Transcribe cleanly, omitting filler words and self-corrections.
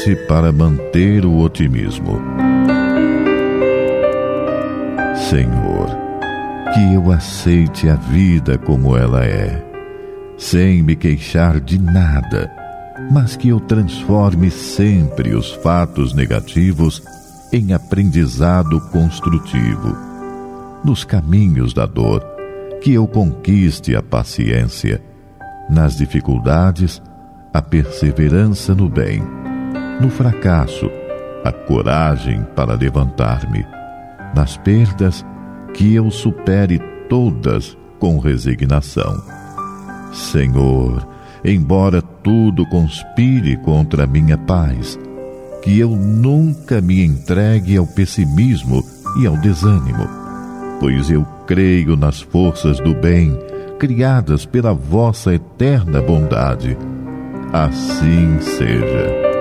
force para manter o otimismo. Senhor, que eu aceite a vida como ela é, sem me queixar de nada, mas que eu transforme sempre os fatos negativos em aprendizado construtivo. Nos caminhos da dor, que eu conquiste a paciência. Nas dificuldades, a perseverança no bem. No fracasso, a coragem para levantar-me. Nas perdas, que eu supere todas com resignação. Senhor, embora tudo conspire contra a minha paz, que eu nunca me entregue ao pessimismo e ao desânimo, pois eu creio nas forças do bem, criadas pela vossa eterna bondade. Assim seja.